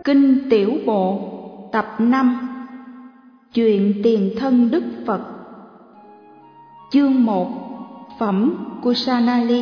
Kinh Tiểu Bộ tập 5. Chuyện tiền thân Đức Phật. Chương 1. Phẩm Kusanali.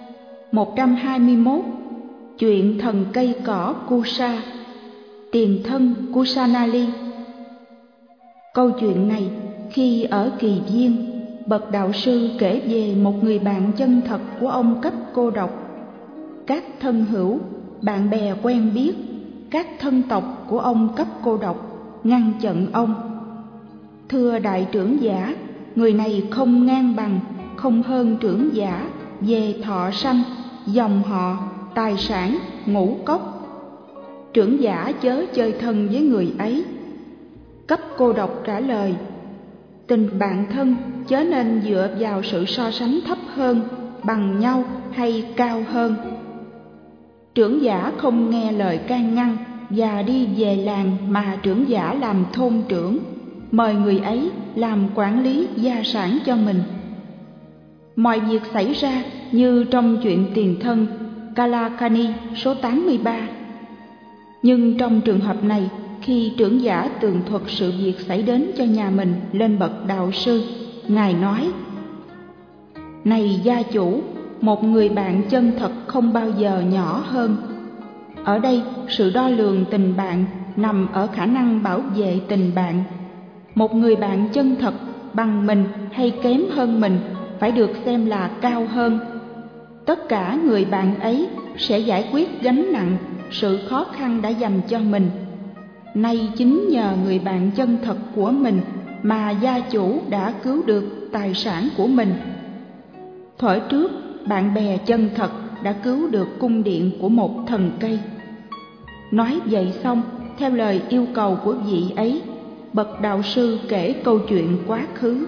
121. Chuyện thần cây cỏ Kusa. Tiền thân Kusanali. Câu chuyện này khi ở Kỳ Viên, bậc đạo sư kể về một người bạn chân thật của ông cấp cô độc. Các thân hữu, bạn bè quen biết, các thân tộc của ông cấp cô độc ngăn chặn ông. Thưa đại trưởng giả, người này không ngang bằng, không hơn trưởng giả về thọ sanh, dòng họ, tài sản, ngũ cốc. Trưởng giả chớ chơi thân với người ấy. Cấp cô độc trả lời: tình bạn thân chớ nên dựa vào sự so sánh thấp hơn, bằng nhau hay cao hơn. Trưởng giả không nghe lời can ngăn và đi về làng mà trưởng giả làm thôn trưởng, mời người ấy làm quản lý gia sản cho mình. Mọi việc xảy ra như trong chuyện tiền thân Kalakani số 83. Nhưng trong trường hợp này, khi trưởng giả tường thuật sự việc xảy đến cho nhà mình lên bậc đạo sư, Ngài nói: này gia chủ, một người bạn chân thật không bao giờ nhỏ hơn. Ở đây sự đo lường tình bạn nằm ở khả năng bảo vệ tình bạn. Một người bạn chân thật bằng mình hay kém hơn mình phải được xem là cao hơn. Tất cả người bạn ấy sẽ giải quyết gánh nặng, sự khó khăn đã dành cho mình. Nay chính nhờ người bạn chân thật của mình mà gia chủ đã cứu được tài sản của mình. Thuở trước, bạn bè chân thật đã cứu được cung điện của một thần cây. Nói vậy xong, theo lời yêu cầu của vị ấy, bậc đạo sư kể câu chuyện quá khứ.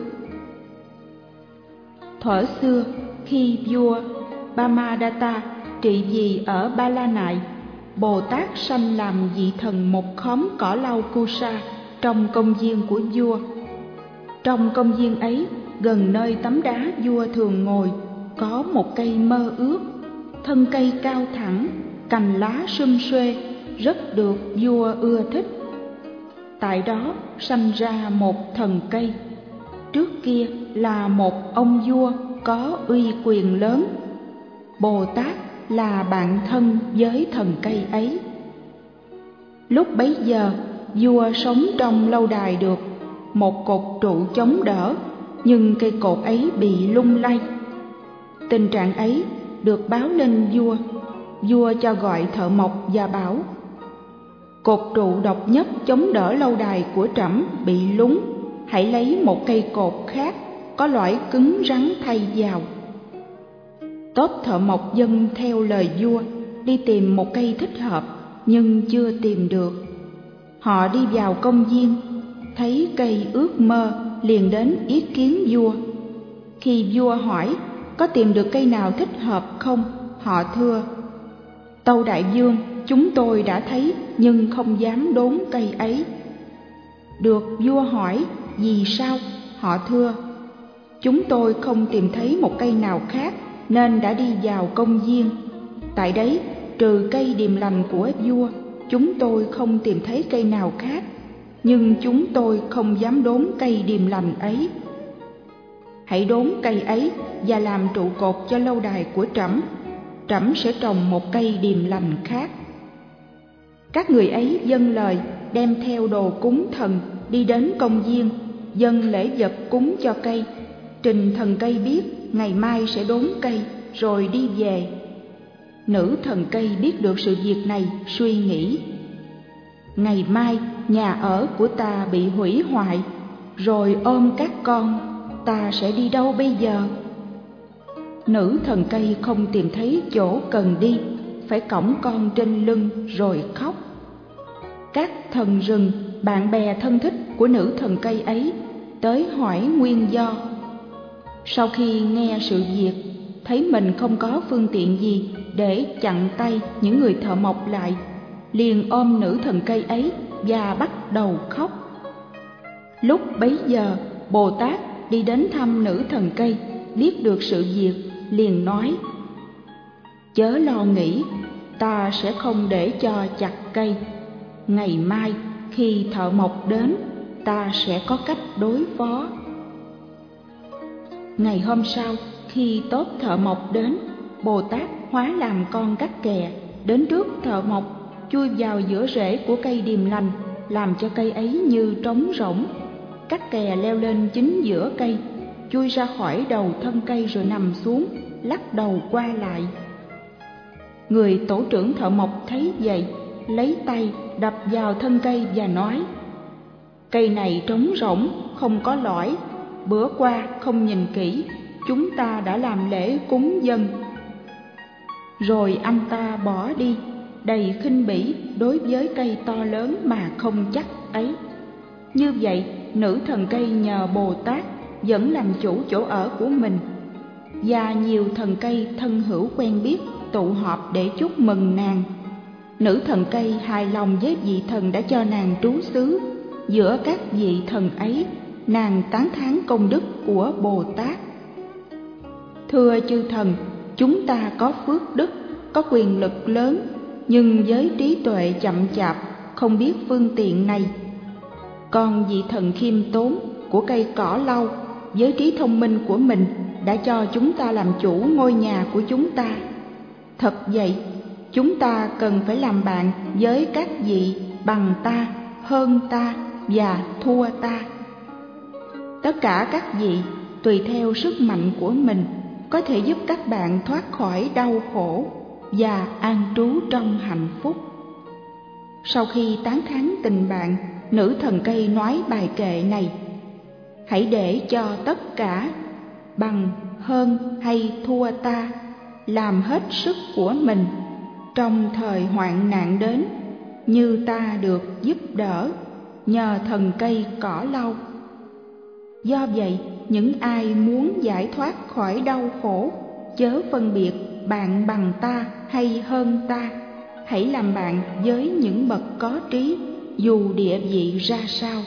Thuở xưa, khi vua Bamadatta trị vì ở Ba La Nại, Bồ Tát sanh làm vị thần một khóm cỏ lau Kusa trong công viên của vua. Trong công viên ấy, gần nơi tấm đá vua thường ngồi, có một cây mơ ước. Thân cây cao thẳng, cành lá sum xuê, rất được vua ưa thích. Tại đó sanh ra một thần cây. Trước kia là một ông vua có uy quyền lớn. Bồ Tát là bạn thân với thần cây ấy. Lúc bấy giờ, vua sống trong lâu đài được một cột trụ chống đỡ, nhưng cây cột ấy bị lung lay. Tình trạng ấy được báo lên vua. Vua cho gọi thợ mộc và bảo: cột trụ độc nhất chống đỡ lâu đài của trẫm bị lún, hãy lấy một cây cột khác có loại cứng rắn thay vào. Tốt thợ mộc vâng theo lời vua, đi tìm một cây thích hợp, nhưng chưa tìm được. Họ đi vào công viên, thấy cây ước mơ, liền đến ý kiến vua. Khi vua hỏi có tìm được cây nào thích hợp không, họ thưa: tâu đại vương, chúng tôi đã thấy nhưng không dám đốn cây ấy. Được vua hỏi vì sao, họ thưa: chúng tôi không tìm thấy một cây nào khác nên đã đi vào công viên. Tại đấy, trừ cây điềm lành của vua, chúng tôi không tìm thấy cây nào khác, nhưng chúng tôi không dám đốn cây điềm lành ấy. Hãy đốn cây ấy và làm trụ cột cho lâu đài của trẫm. Trẫm sẽ trồng một cây điềm lành khác. Các người ấy dâng lời, đem theo đồ cúng thần, đi đến công viên, dâng lễ vật cúng cho cây, trình thần cây biết ngày mai sẽ đốn cây, rồi đi về. Nữ thần cây biết được sự việc này, suy nghĩ: ngày mai nhà ở của ta bị hủy hoại, rồi ôm các con, ta sẽ đi đâu bây giờ? Nữ thần cây không tìm thấy chỗ cần đi, phải cõng con trên lưng rồi khóc. Các thần rừng, bạn bè thân thích của nữ thần cây ấy, tới hỏi nguyên do. Sau khi nghe sự việc, thấy mình không có phương tiện gì để chặn tay những người thợ mộc lại, liền ôm nữ thần cây ấy và bắt đầu khóc. Lúc bấy giờ, Bồ Tát đi đến thăm nữ thần cây, biết được sự việc, liền nói: chớ lo nghĩ, ta sẽ không để cho chặt cây. Ngày mai khi thợ mộc đến, ta sẽ có cách đối phó. Ngày hôm sau, khi tốt thợ mộc đến, Bồ Tát hóa làm con cắt kè, đến trước thợ mộc, chui vào giữa rễ của cây điềm lành, làm cho cây ấy như trống rỗng. Cắt kè leo lên chính giữa cây, chui ra khỏi đầu thân cây rồi nằm xuống, lắc đầu qua lại. Người tổ trưởng thợ mộc thấy vậy, lấy tay đập vào thân cây và nói: cây này trống rỗng, không có lõi. Bữa qua không nhìn kỹ, chúng ta đã làm lễ cúng dâng. Rồi anh ta bỏ đi, đầy khinh bỉ đối với cây to lớn mà không chắc ấy. Như vậy, nữ thần cây nhờ Bồ Tát vẫn làm chủ chỗ ở của mình, và nhiều thần cây thân hữu quen biết tụ họp để chúc mừng nàng. Nữ thần cây hài lòng với vị thần đã cho nàng trú xứ. Giữa các vị thần ấy, nàng tán thán công đức của Bồ Tát. Thưa chư thần, chúng ta có phước đức, có quyền lực lớn, nhưng với trí tuệ chậm chạp, không biết phương tiện này. Còn vị thần khiêm tốn của cây cỏ lau, với trí thông minh của mình đã cho chúng ta làm chủ ngôi nhà của chúng ta. Thật vậy, chúng ta cần phải làm bạn với các vị bằng ta, hơn ta và thua ta. Tất cả các vị tùy theo sức mạnh của mình có thể giúp các bạn thoát khỏi đau khổ và an trú trong hạnh phúc. Sau khi tán thán tình bạn, nữ thần cây nói bài kệ này: hãy để cho tất cả, bằng, hơn hay thua ta, làm hết sức của mình trong thời hoạn nạn đến, như ta được giúp đỡ nhờ thần cây cỏ lau. Do vậy, những ai muốn giải thoát khỏi đau khổ, chớ phân biệt bạn bằng ta hay hơn ta. Hãy làm bạn với những bậc có trí, dù địa vị ra sao.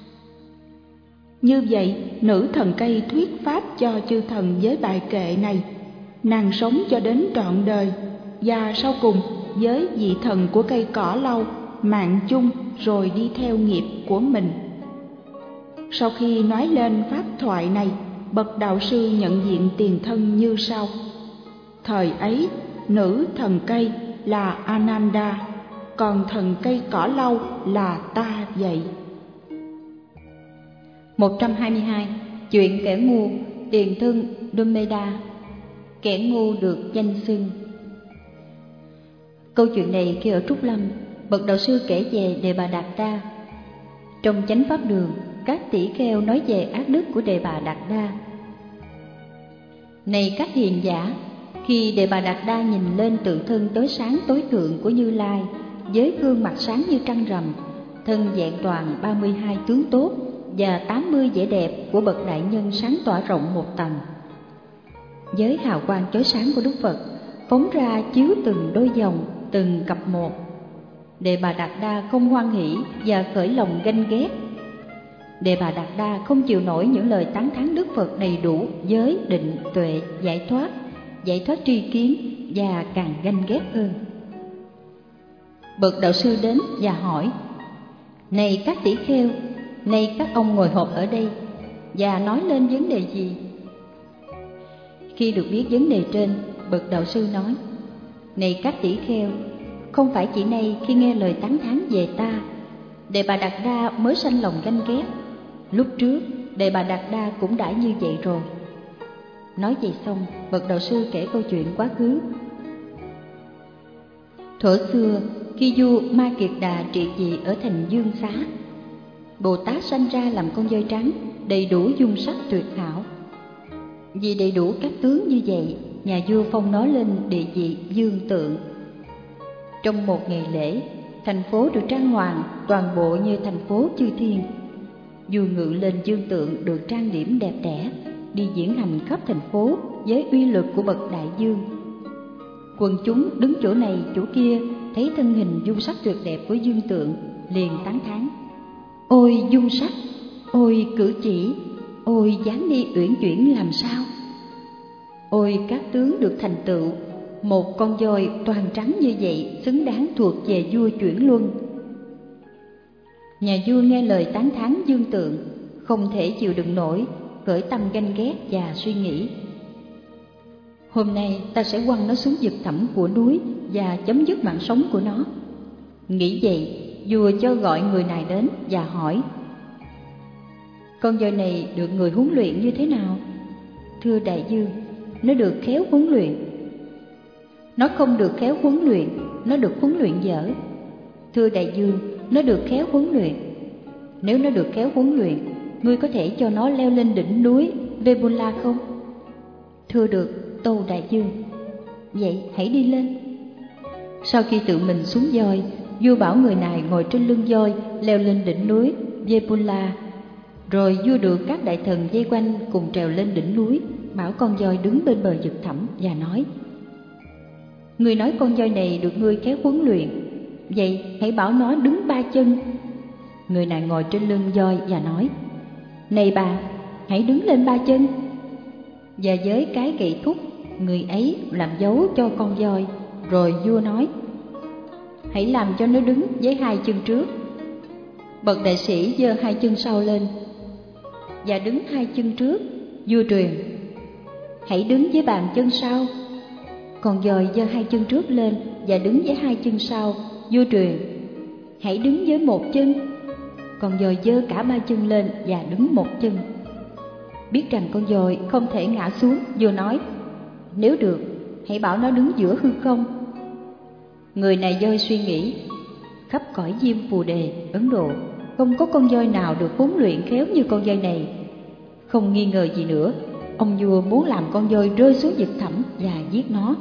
Như vậy, nữ thần cây thuyết pháp cho chư thần với bài kệ này. Nàng sống cho đến trọn đời, và sau cùng với vị thần của cây cỏ lau, mạng chung rồi đi theo nghiệp của mình. Sau khi nói lên pháp thoại này, bậc đạo sư nhận diện tiền thân như sau. Thời ấy, nữ thần cây là Ananda, còn thần cây cỏ lau là ta vậy. 122. Chuyện kẻ ngu, tiền thân Dumeda. Kẻ ngu được danh xưng. Câu chuyện này khi ở Trúc Lâm, bậc đạo sư kể về Đề Bà Đạt Đa. Trong Chánh Pháp Đường, các tỷ kheo nói về ác đức của Đề Bà Đạt Đa. Này các hiền giả, khi Đề Bà Đạt Đa nhìn lên tự thân tối sáng tối thượng của Như Lai, với gương mặt sáng như trăng rằm, thân vẹn toàn 32 tướng tốt và 80 vẻ đẹp của bậc đại nhân sáng tỏa rộng một tầng. Với hào quang chói sáng của Đức Phật phóng ra chiếu từng đôi dòng, từng cặp một, Đề Bà Đạt Đa không hoan hỷ và khởi lòng ganh ghét. Đề Bà Đạt Đa không chịu nổi những lời tán thán Đức Phật đầy đủ giới, định, tuệ, giải thoát tri kiến, và càng ganh ghét hơn. Bậc đạo sư đến và hỏi: này các tỷ kheo, nay các ông ngồi họp ở đây và nói lên vấn đề gì? Khi được biết vấn đề trên, bậc đạo sư nói: này các tỷ kheo, không phải chỉ nay khi nghe lời tán thán về ta, Đề Bà Đạt Đa mới sanh lòng ganh ghét. Lúc trước, Đề Bà Đạt Đa cũng đã như vậy rồi. Nói vậy xong, bậc đạo sư kể câu chuyện quá khứ. Thuở xưa, khi vua Ma Kiệt Đà trị vì ở thành Dương Xá, Bồ Tát sanh ra làm con voi trắng, đầy đủ dung sắc tuyệt hảo. Vì đầy đủ các tướng như vậy, nhà vua phong nó lên địa vị dương tượng. Trong một ngày lễ, thành phố được trang hoàng toàn bộ như thành phố chư thiên. Vua ngự lên dương tượng được trang điểm đẹp đẽ, đi diễn hành khắp thành phố với uy lực của bậc đại dương. Quần chúng đứng chỗ này chỗ kia thấy thân hình dung sắc tuyệt đẹp của dương tượng, liền tán thán: ôi dung sắc, ôi cử chỉ, ôi dáng đi uyển chuyển làm sao, ôi các tướng được thành tựu, một con voi toàn trắng như vậy xứng đáng thuộc về vua chuyển luân. Nhà vua nghe lời tán thán Dương Tượng, không thể chịu đựng nổi, khởi tâm ganh ghét và suy nghĩ: hôm nay ta sẽ quăng nó xuống vực thẳm của núi và chấm dứt mạng sống của nó. Nghĩ vậy, vua cho gọi người này đến và hỏi: con voi này được người huấn luyện như thế nào? Thưa đại vương, nó được khéo huấn luyện. Nó không được khéo huấn luyện, nó được huấn luyện dở. Thưa đại vương, nó được khéo huấn luyện. Nếu nó được khéo huấn luyện, ngươi có thể cho nó leo lên đỉnh núi Vebula không? Thưa được, tâu đại vương. Vậy hãy đi lên. Sau khi tự mình xuống voi, vua bảo người này ngồi trên lưng voi leo lên đỉnh núi Vebula. Rồi vua được các đại thần vây quanh cùng trèo lên đỉnh núi, bảo con voi đứng bên bờ vực thẳm và nói: người nói con voi này được ngươi khéo huấn luyện, vậy hãy bảo nó đứng 3 chân. Người này ngồi trên lưng voi và nói: này bà, hãy đứng lên 3 chân. Và với cái gậy thúc, người ấy làm dấu cho con voi. Rồi vua nói: hãy làm cho nó đứng với 2 chân trước. Bậc đại sĩ giơ 2 chân sau lên và đứng 2 chân trước. Vua truyền: hãy đứng với bàn chân sau. Con voi giơ 2 chân trước lên và đứng với 2 chân sau. Vua truyền: hãy đứng với 1 chân. Con voi giơ cả 3 chân lên và đứng 1 chân. Biết rằng con voi không thể ngã xuống, vua nói: nếu được, hãy bảo nó đứng giữa hư không. Người này voi suy nghĩ: khắp cõi Diêm Phù Đề, Ấn Độ, không có con voi nào được huấn luyện khéo như con voi này. Không nghi ngờ gì nữa, ông vua muốn làm con voi rơi xuống vực thẳm và giết nó.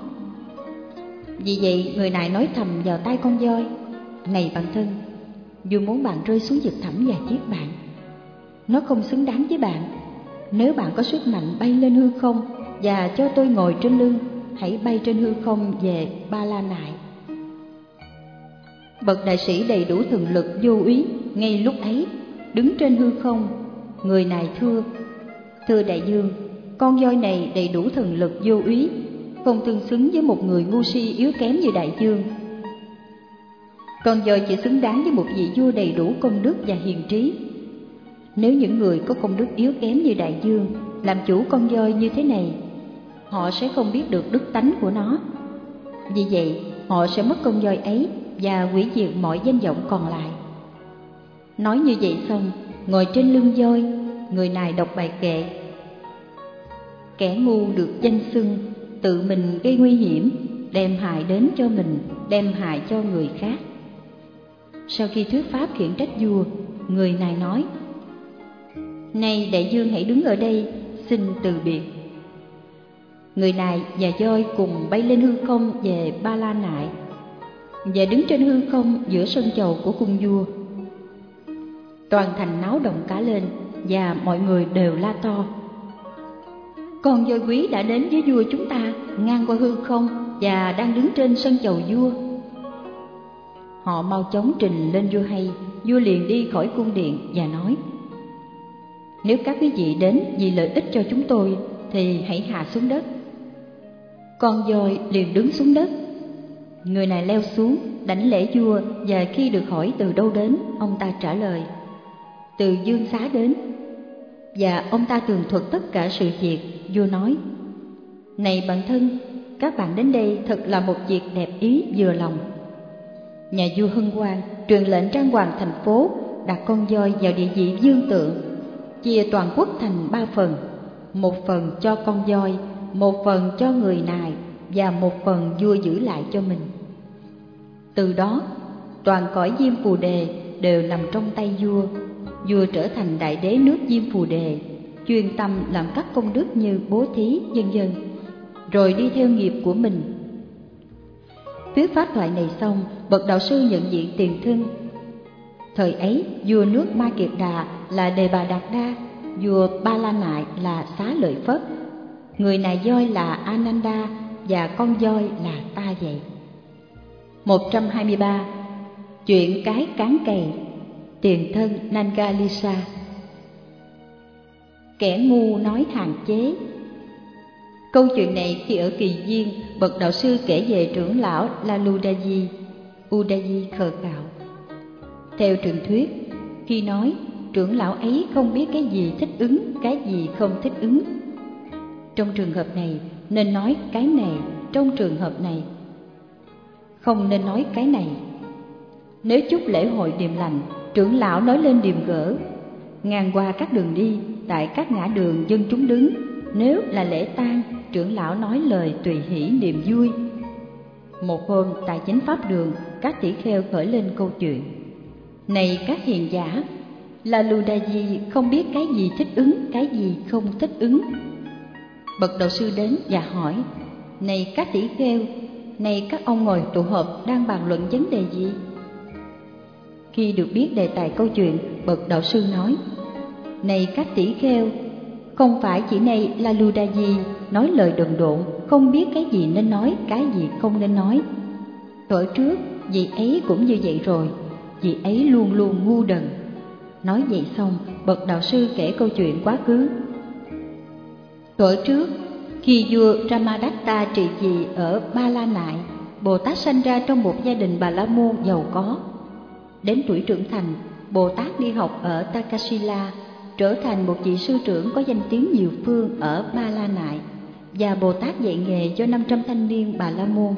Vì vậy người này nói thầm vào tai con voi: này bạn thân, vua muốn bạn rơi xuống vực thẳm và giết bạn. Nó không xứng đáng với bạn. Nếu bạn có sức mạnh bay lên hư không và cho tôi ngồi trên lưng, hãy bay trên hư không về Ba La Nại. Bậc đại sĩ đầy đủ thần lực vô úy ngay lúc ấy đứng trên hư không. Người này thưa đại vương, con voi này đầy đủ thần lực vô úy, không tương xứng với một người ngu si yếu kém như đại vương. Con voi chỉ xứng đáng với một vị vua đầy đủ công đức và hiền trí. Nếu những người có công đức yếu kém như đại vương làm chủ con voi như thế này, họ sẽ không biết được đức tánh của nó. Vì vậy, họ sẽ mất con voi ấy và hủy diệt mọi danh vọng còn lại. Nói như vậy xong, ngồi trên lưng voi, người này đọc bài kệ: kẻ ngu được danh xưng, tự mình gây nguy hiểm, đem hại đến cho mình, đem hại cho người khác. Sau khi thuyết pháp khiển trách vua, người này nói: này đại vương, hãy đứng ở đây, xin từ biệt. Người này và voi cùng bay lên hư không về Ba La Nại và đứng trên hư không giữa sân chầu của cung vua. Toàn thành náo động cả lên và mọi người đều la to: con voi quý đã đến với vua chúng ta, ngang qua hư không và đang đứng trên sân chầu vua. Họ mau chóng trình lên vua hay. Vua liền đi khỏi cung điện và nói: nếu các quý vị đến vì lợi ích cho chúng tôi thì hãy hạ xuống đất. Con voi liền đứng xuống đất. Người này leo xuống đảnh lễ vua, và khi được hỏi từ đâu đến, ông ta trả lời: từ Dương Xá đến. Và ông ta tường thuật tất cả sự việc. Vua nói: này bạn thân, các bạn đến đây thật là một việc đẹp ý vừa lòng. Nhà vua hân hoan truyền lệnh trang hoàng thành phố, đặt con voi vào địa vị vương tượng, chia toàn quốc thành 3 phần: 1 phần cho con voi, 1 phần cho người này và 1 phần vua giữ lại cho mình. Từ đó, toàn cõi Diêm Phù Đề đều nằm trong tay vua. Vua trở thành đại đế nước Diêm Phù Đề, chuyên tâm làm các công đức như bố thí, vân vân, rồi đi theo nghiệp của mình. Thuyết pháp thoại này xong, bậc đạo sư nhận diện tiền thân. Thời ấy, vua nước Ma Kiệt Đà là Đề Bà Đạt Đa, vua Ba La Nại là Xá Lợi Phất, người này voi là Ananda và con voi là ta vậy. 123. Chuyện cái cán cày. Tiền thân Nangalisa. Kẻ ngu nói thàn chế. Câu chuyện này khi ở Kỳ Viên, bậc đạo sư kể về trưởng lão Laludaji. Udayi khờ khạo. Theo truyền thuyết, khi nói trưởng lão ấy không biết cái gì thích ứng, cái gì không thích ứng. Trong trường hợp này nên nói cái này, trong trường hợp này không nên nói cái này. Nếu chúc lễ hội điềm lành, trưởng lão nói lên điềm gỡ. Ngang qua các đường đi, tại các ngã đường dân chúng đứng, nếu là lễ tang, trưởng lão nói lời tùy hỷ niềm vui. Một hôm tại Chánh Pháp Đường, các tỷ kheo khởi lên câu chuyện: này các hiền giả, là Lù Đà Di không biết cái gì thích ứng, cái gì không thích ứng. Bậc đạo sư đến và hỏi: này các tỷ kheo, này các ông ngồi tụ họp đang bàn luận vấn đề gì? Khi được biết đề tài câu chuyện, bậc đạo sư nói: này các tỷ kheo, không phải chỉ này là Lù Đà Di nói lời đần độn, không biết cái gì nên nói, cái gì không nên nói. Thuở trước vị ấy cũng như vậy rồi, vị ấy luôn luôn ngu đần. Nói vậy xong, bậc đạo sư kể câu chuyện quá khứ. Thuở trước, khi vua Brahmadatta trị vì ở Ba La Nại, Bồ Tát sanh ra trong một gia đình Bà La Môn giàu có. Đến tuổi trưởng thành, Bồ Tát đi học ở Takasila, trở thành một vị sư trưởng có danh tiếng nhiều phương ở Ba La Nại, và Bồ Tát dạy nghề cho 500 thanh niên Bà La Môn.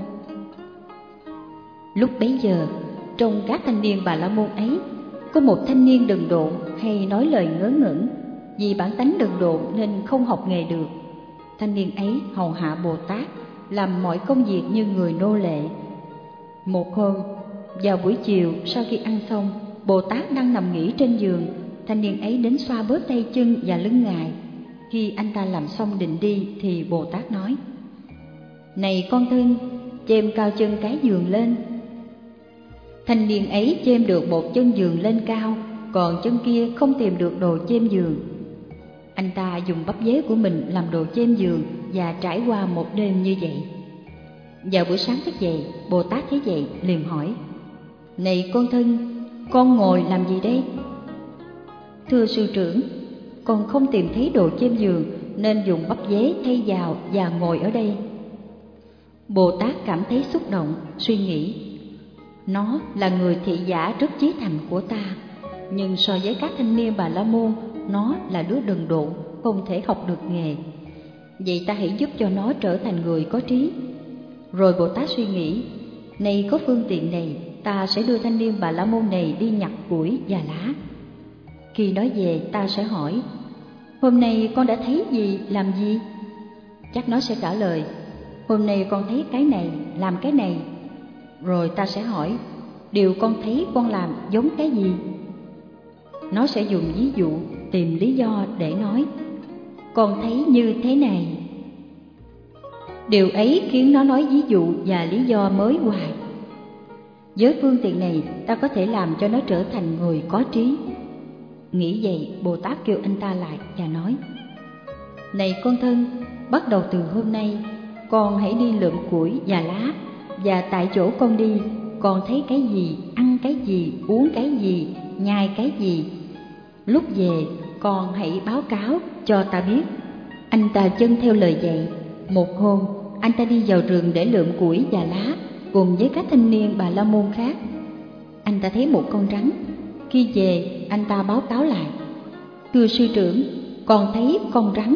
Lúc bấy giờ, trong các thanh niên Bà La Môn ấy, có một thanh niên đần độn hay nói lời ngớ ngẩn, vì bản tánh đần độn nên không học nghề được. Thanh niên ấy hầu hạ Bồ Tát, làm mọi công việc như người nô lệ. Một hôm, vào buổi chiều sau khi ăn xong, Bồ Tát đang nằm nghỉ trên giường, thanh niên ấy đến xoa bóp tay chân và lưng Ngài. Khi anh ta làm xong định đi thì Bồ Tát nói: này con thân, chêm cao chân cái giường lên. Thanh niên ấy chêm được một chân giường lên cao, còn chân kia không tìm được đồ chêm giường. Anh ta dùng bắp dế của mình làm đồ chêm giường và trải qua một đêm như vậy. Vào buổi sáng thức dậy, Bồ Tát thấy vậy liền hỏi: này con thân, con ngồi làm gì đây? Thưa sư trưởng, con không tìm thấy đồ chêm giường nên dùng bắp dế thay vào và ngồi ở đây. Bồ Tát cảm thấy xúc động, suy nghĩ: nó là người thị giả rất chí thành của ta, nhưng so với các thanh niên Bà La Môn, nó là đứa đần độn, không thể học được nghề. Vậy ta hãy giúp cho nó trở thành người có trí. Rồi Bồ Tát suy nghĩ: này có phương tiện này, ta sẽ đưa thanh niên Bà La Môn này đi nhặt củi và lá. Khi nói về, ta sẽ hỏi: hôm nay con đã thấy gì, làm gì? Chắc nó sẽ trả lời: hôm nay con thấy cái này, làm cái này. Rồi ta sẽ hỏi: điều con thấy con làm giống cái gì? Nó sẽ dùng ví dụ, tìm lý do để nói: con thấy như thế này. Điều ấy khiến nó nói ví dụ và lý do mới hoài. Với phương tiện này, ta có thể làm cho nó trở thành người có trí. Nghĩ vậy, Bồ Tát kêu anh ta lại và nói: này con thân, bắt đầu từ hôm nay, con hãy đi lượm củi và lá, và tại chỗ con đi, con thấy cái gì, ăn cái gì, uống cái gì, nhai cái gì, lúc về con hãy báo cáo cho ta biết. Anh ta vâng theo lời dạy. Một hôm, anh ta đi vào rừng để lượm củi và lá cùng với các thanh niên Bà La Môn khác. Anh ta thấy một con rắn. Khi về, anh ta báo cáo lại: thưa sư trưởng, con thấy con rắn.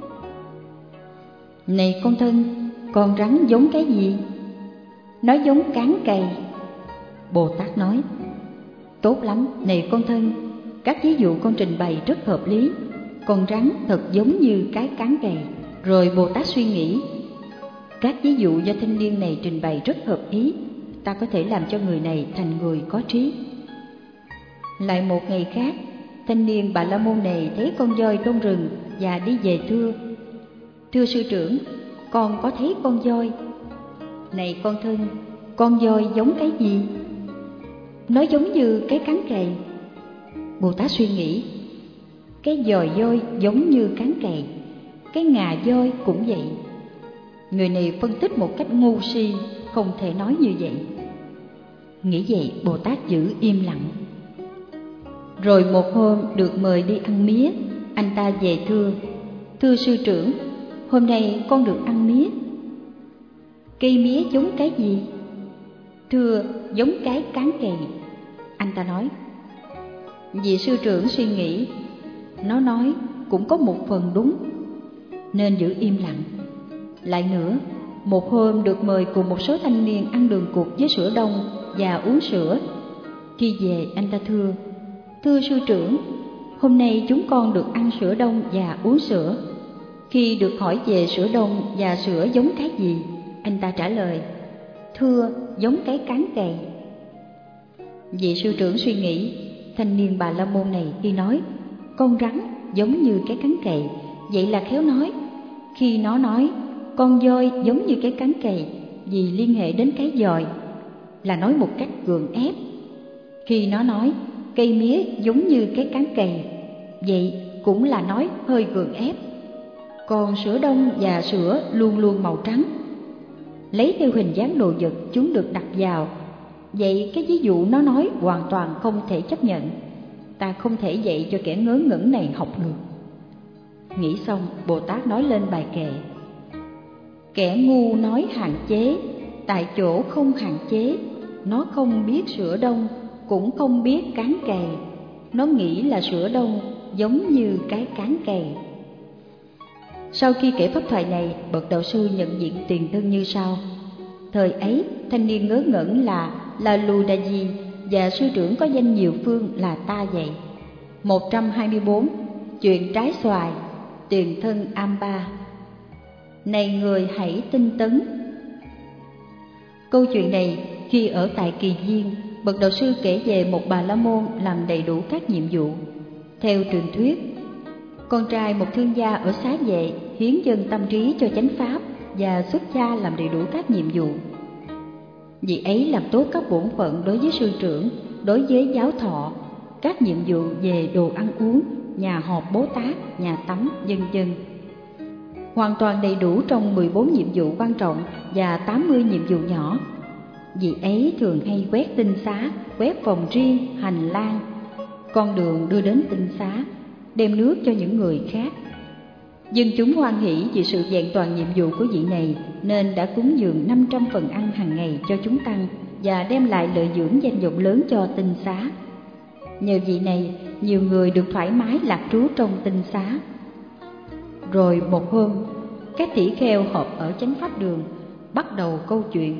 Này con thân, con rắn giống cái gì? Nó giống cán cày. Bồ Tát nói: tốt lắm, này con thân, các ví dụ con trình bày rất hợp lý. Con rắn thật giống như cái cán cày. Rồi Bồ Tát suy nghĩ: các ví dụ do thanh niên này trình bày rất hợp ý, ta có thể làm cho người này thành người có trí. Lại một ngày khác, thanh niên Bà La Môn này thấy con voi trong rừng và đi về thưa: thưa sư trưởng, con có thấy con voi. Này con thân, con voi giống cái gì? Nó giống như cái cán cày. Bồ Tát suy nghĩ: cái giò voi giống như cán cày, cái ngà voi cũng vậy. Người này phân tích một cách ngu si, không thể nói như vậy. Nghĩ vậy, Bồ Tát giữ im lặng. Rồi một hôm được mời đi ăn mía, anh ta về thưa: thưa sư trưởng, hôm nay con được ăn mía. Cây mía giống cái gì? Thưa, giống cái cán cày. Anh ta nói: Vị sư trưởng suy nghĩ, nó nói cũng có một phần đúng, nên giữ im lặng. Lại nữa, một hôm được mời cùng một số thanh niên ăn đường cục với sữa đông và uống sữa. Khi về, anh ta thưa sư trưởng, hôm nay chúng con được ăn sữa đông và uống sữa. Khi được hỏi về sữa đông và sữa giống cái gì, anh ta trả lời, thưa, giống cái cán cày. Vị sư trưởng suy nghĩ, thanh niên Bà La Môn này khi nói con rắn giống như cái cán cày, vậy là khéo nói. Khi nó nói con voi giống như cái cán cày vì liên hệ đến cái dòi, là nói một cách gượng ép. Khi nó nói cây mía giống như cái cán cày, vậy cũng là nói hơi gượng ép. Còn sữa đông và sữa luôn luôn màu trắng, lấy theo hình dáng đồ vật chúng được đặt vào. Vậy cái ví dụ nó nói hoàn toàn không thể chấp nhận. Ta không thể dạy cho kẻ ngớ ngẩn này học được. Nghĩ xong, Bồ Tát nói lên bài kệ. Kẻ ngu nói hạn chế, tại chỗ không hạn chế. Nó không biết sữa đông, cũng không biết cán cày. Nó nghĩ là sữa đông giống như cái cán cày. Sau khi kể pháp thoại này, bậc đạo sư nhận diện tiền thân như sau. Thời ấy, thanh niên ngớ ngẩn là Lù Đà Di và sư trưởng có danh nhiều phương là ta vậy. 124. Chuyện trái xoài, tiền thân Amba. Này người hãy tinh tấn. Câu chuyện này khi ở tại Kỳ Viên, bậc đạo sư kể về một Bà La Môn làm đầy đủ các nhiệm vụ. Theo truyền thuyết, con trai một thương gia ở Xá Vệ hiến dâng tâm trí cho chánh pháp và xuất gia làm đầy đủ các nhiệm vụ. Vị ấy làm tốt các bổn phận đối với sư trưởng, đối với giáo thọ, các nhiệm vụ về đồ ăn uống, nhà họp Bố Tát, nhà tắm, vân vân. Hoàn toàn đầy đủ trong 14 nhiệm vụ quan trọng và 80 nhiệm vụ nhỏ. Vị ấy thường hay quét tinh xá, quét phòng riêng, hành lang, con đường đưa đến tinh xá, đem nước cho những người khác. Dân chúng hoan hỷ vì sự vẹn toàn nhiệm vụ của vị này, nên đã cúng dường 500 phần ăn hàng ngày cho chúng tăng và đem lại lợi dưỡng danh vọng lớn cho tinh xá. Nhờ vị này, nhiều người được thoải mái lạc trú trong tinh xá. Rồi một hôm, các tỷ kheo họp ở chánh pháp đường, bắt đầu câu chuyện.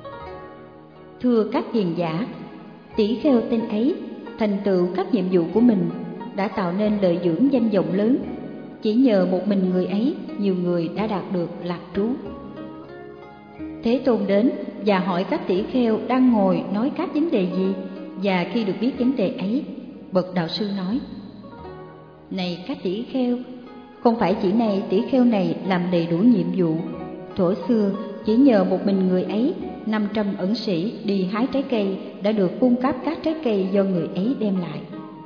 Thưa các hiền giả, tỷ kheo tên ấy thành tựu các nhiệm vụ của mình, đã tạo nên lợi dưỡng danh vọng lớn. Chỉ nhờ một mình người ấy, nhiều người đã đạt được lạc trú. Thế Tôn đến và hỏi các tỷ kheo đang ngồi nói các vấn đề gì, và khi được biết vấn đề ấy, bậc đạo sư nói: Này các tỷ kheo, không phải chỉ này tỷ kheo này làm đầy đủ nhiệm vụ. Thuở xưa chỉ nhờ một mình người ấy, 500 ẩn sĩ đi hái trái cây đã được cung cấp các trái cây do người ấy đem lại.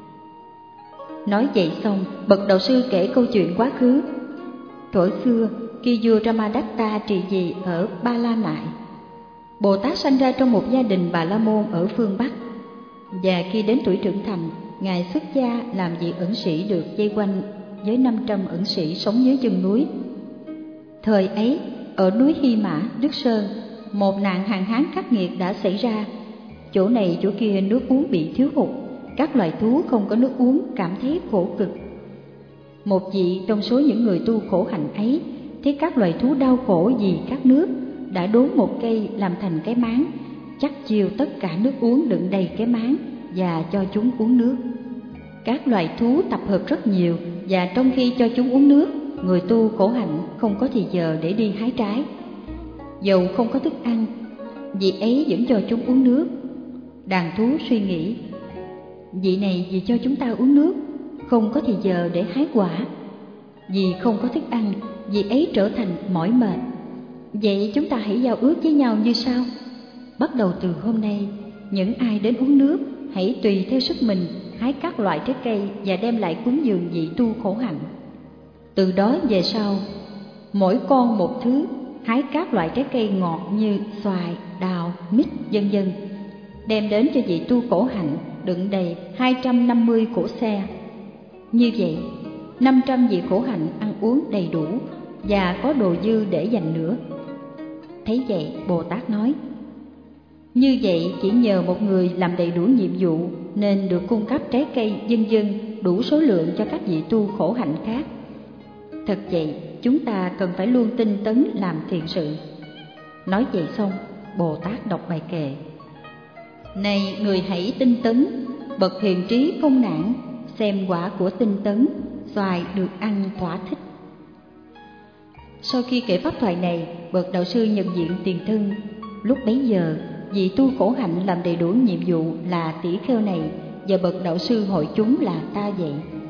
Nói vậy xong, bậc đạo sư kể câu chuyện quá khứ. Thuở xưa, khi vua Ramadatta trị vì ở Ba La Nại, Bồ Tát sanh ra trong một gia đình Bà La Môn ở phương Bắc. Và khi đến tuổi trưởng thành, Ngài xuất gia làm vị ẩn sĩ được vây quanh với 500 ẩn sĩ sống dưới chân núi. Thời ấy, ở núi Hy Mã, Đức Sơn, một nạn hạn hán khắc nghiệt đã xảy ra. Chỗ này chỗ kia nước uống bị thiếu hụt, các loài thú không có nước uống cảm thấy khổ cực. Một vị trong số những người tu khổ hạnh ấy thấy các loài thú đau khổ vì khát nước, đã đốn một cây làm thành cái máng, chắc chiêu tất cả nước uống đựng đầy cái máng và cho chúng uống nước. Các loài thú tập hợp rất nhiều, và trong khi cho chúng uống nước, người tu khổ hạnh không có thì giờ để đi hái trái. Dầu không có thức ăn, vị ấy vẫn cho chúng uống nước. Đàn thú suy nghĩ: vị này vì cho chúng ta uống nước, không có thì giờ để hái quả. Vì không có thức ăn, vị ấy trở thành mỏi mệt. Vậy chúng ta hãy giao ước với nhau như sau: bắt đầu từ hôm nay, những ai đến uống nước hãy tùy theo sức mình hái các loại trái cây và đem lại cúng dường vị tu khổ hạnh. Từ đó về sau, mỗi con một thứ, hái các loại trái cây ngọt như xoài, đào, mít, vân vân, đem đến cho vị tu khổ hạnh đựng đầy 250 cỗ xe. Như vậy, 500 vị khổ hạnh ăn uống đầy đủ và có đồ dư để dành nữa. Thấy vậy, Bồ Tát nói: như vậy chỉ nhờ một người làm đầy đủ nhiệm vụ, nên được cung cấp trái cây vân vân đủ số lượng cho các vị tu khổ hạnh khác. Thật vậy, chúng ta cần phải luôn tinh tấn làm thiện sự. Nói vậy xong, Bồ Tát đọc bài kệ: Này người hãy tinh tấn, bậc hiền trí không nản, xem quả của tinh tấn, xoài được ăn thỏa thích. Sau khi kể pháp thoại này, bậc đạo sư nhận diện tiền thân. Lúc bấy giờ, vị tu khổ hạnh làm đầy đủ nhiệm vụ là tỷ kheo này, và bậc đạo sư hội chúng là ta vậy.